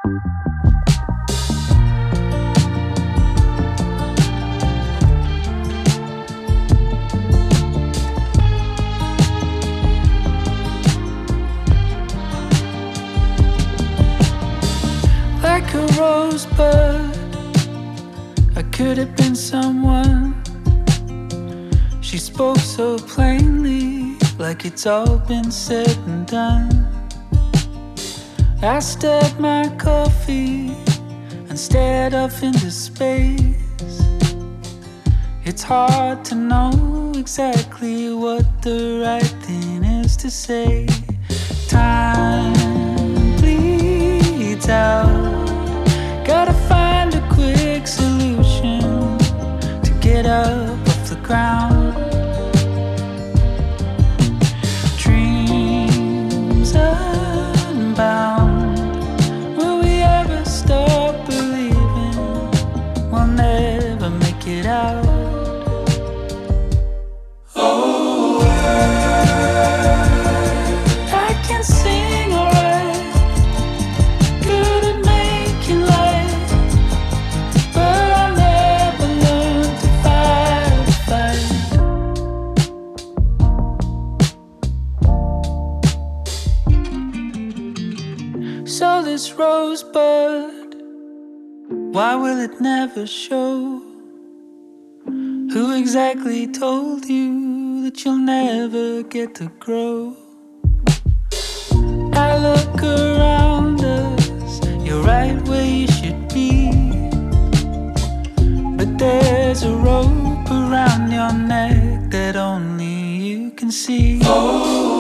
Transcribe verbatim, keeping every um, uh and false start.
Like a rosebud, I could have been someone. She spoke so plainly, like it's all been said and done. I stirred my coffee and stared off into space. It's hard to know exactly what the right thing is to say. Time bleeds out. Gotta find a quick solution to get up off the ground. Dreams unbound. Will we ever stop believing we'll never make it out? Oh, I can sing alright, good at making light, but I never learned to fight a fight. So this rosebud, why will it never show? Who exactly told you that you'll never get to grow? I look around us, you're right where you should be, but there's a rope around your neck that only you can see. Oh.